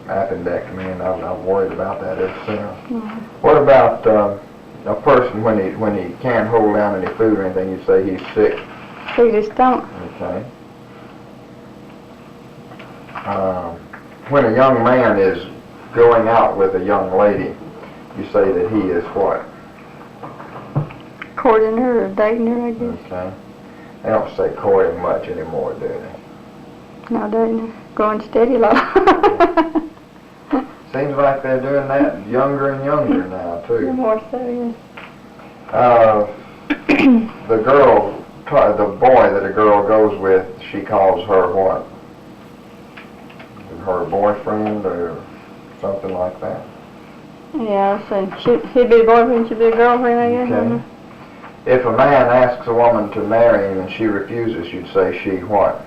appendectomy, and I'm worried about that ever since. What about a person when he can't hold down any food or anything? You say he's sick. He just don't. Okay. When a young man is going out with a young lady, you say that he is what? Courting her or dating her, I guess. Okay. They don't say courting much anymore, do they? No, dating her. Going steady low. Seems like they're doing that younger and younger now, too. More so, yeah. The girl, the boy that a girl goes with, she calls her what? Her boyfriend or something like that? Yeah, so he'd be a boyfriend, she'd be a girlfriend, I guess. Okay. If a man asks a woman to marry him and she refuses, you'd say she what?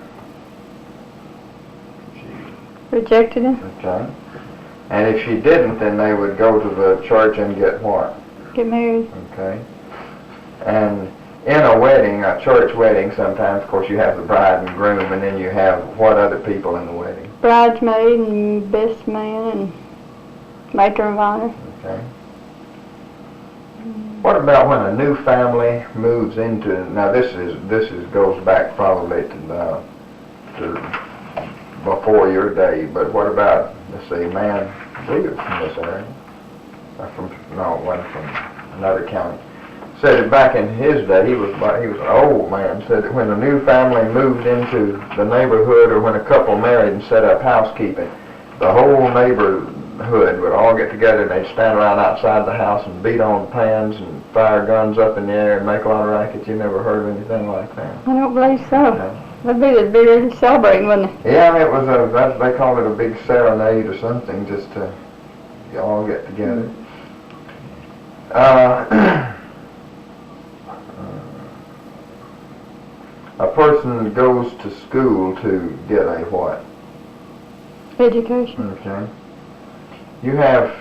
Rejected him. Okay. And if she didn't, then they would go to the church and get what? Get married. Okay. And in a wedding, a church wedding, sometimes, of course, you have the bride and groom, and then you have what other people in the wedding? Bridesmaid and best man and matron of honor. Okay. What about when a new family moves into? Now, this goes back probably to before your day. But what about, let's see, man? I believe it's from this area. One from another county. Said that back in his day, he was an old man. Said that when a new family moved into the neighborhood, or when a couple married and set up housekeeping, the whole neighborhood would all get together and they'd stand around outside the house and beat on pans and fire guns up in the air and make a lot of racket. You never heard of anything like that? I don't believe so. Okay. That'd be really celebrating, wouldn't it? Yeah, it was they called it a big serenade or something, just to all get together. A person goes to school to get a what? Education. Okay. You have,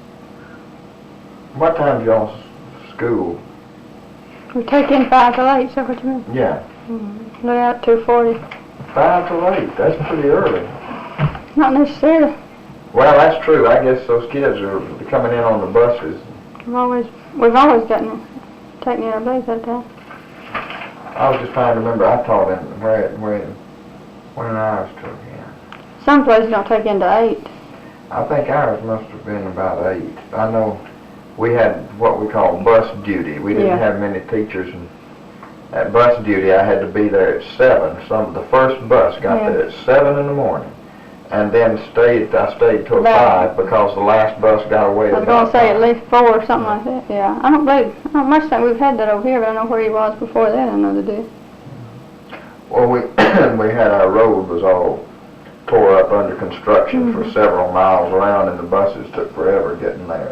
what time do y'all school? We take in 5 to 8, is that what you mean? Yeah. Let out 2:40. 5 to 8, that's pretty early. Not necessarily. Well, that's true. I guess those kids are coming in on the buses. We've always gotten taken in our base that time. I was just trying to remember. I taught in when ours took in. Some places don't take in to 8. I think ours must have been about 8. I know we had what we call bus duty. We didn't have many teachers, and at bus duty I had to be there at 7. The first bus got there at 7 in the morning, and then I stayed till 5 because the last bus got away. I was going to say at least 4 or something like that. Yeah, I don't much think we've had that over here, but I know where he was before that. I know they did. Well, we had our road was all tore up under construction for several miles around, and the buses took forever getting there.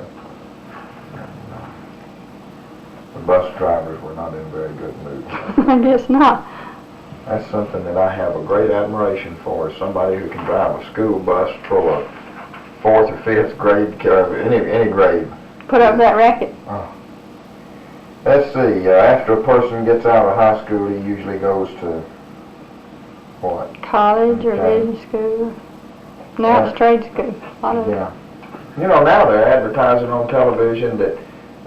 The bus drivers were not in very good mood. I guess not. That's something that I have a great admiration for, is somebody who can drive a school bus full of 4th or 5th grade, any grade. Put up that racket. Oh. Let's see, after a person gets out of high school, he usually goes to what? College or business school. Now it's trade school. Yeah. You know, now they're advertising on television that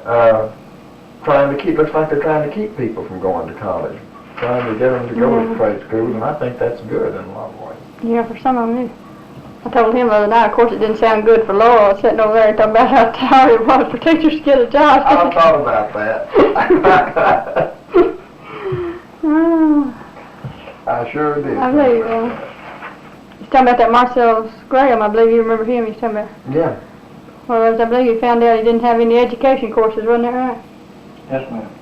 looks like they're trying to keep people from going to college, trying to get them to go to trade schools, and I think that's good in a lot of ways. Yeah, for some of them. I told him the other night, of course it didn't sound good for Laura, sitting over there talking about how tired it was for teachers to get a job. I thought about that. I sure did. I believe he's talking about that Marcellus Graham. I believe you remember him. He's talking about. Yeah. Well, I believe you found out he didn't have any education courses, wasn't that right? Yes, ma'am.